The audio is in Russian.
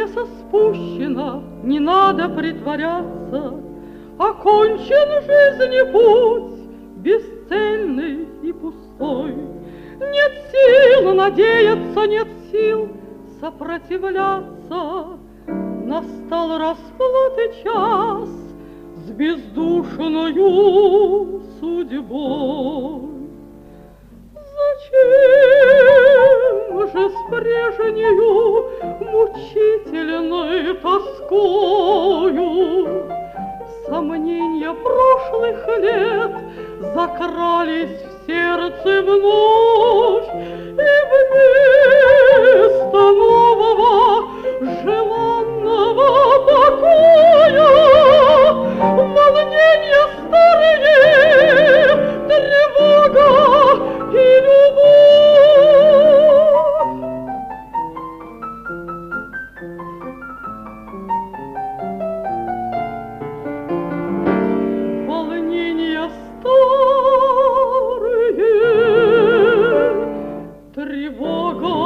Занавеса спущена, не надо притворяться, окончен жизни путь, бесцельный и пустой. Нет сил надеяться, нет сил сопротивляться. Настал расплаты час с бездушною судьбой. Зачем же с прежнею мучительной тоскою сомнения прошлых лет закрались в сердце вновь, и вместо нового желанного покоя волнения старые, тревога и любовь. Волнения старые, тревога